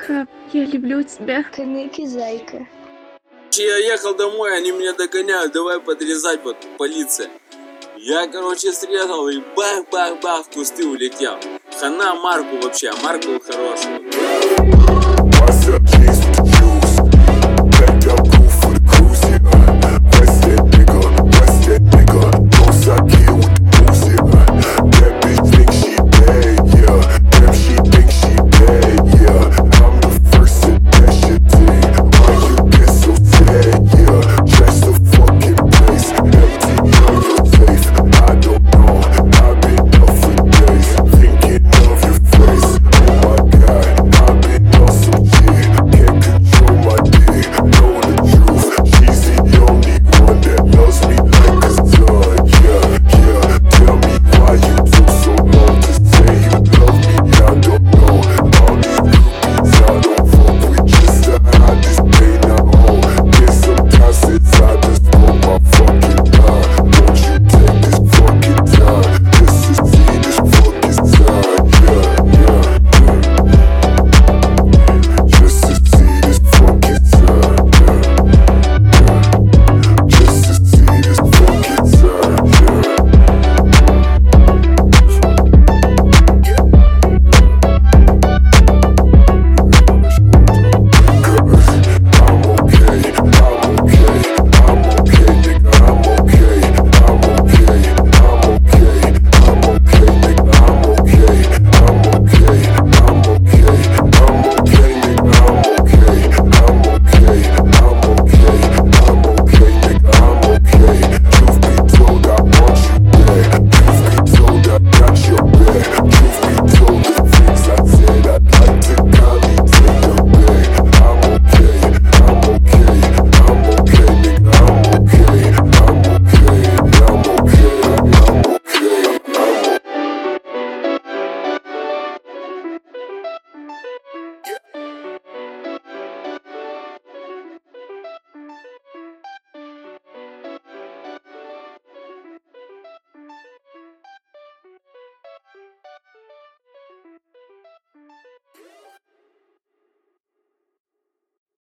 Папа, я люблю тебя. Камики, зайка. Я ехал домой, они меня догоняют, давай подрезать, вот полиция. Я, короче, срезал и бах-бах-бах в кусты улетел. Хана Марку вообще, а Марк был хороший.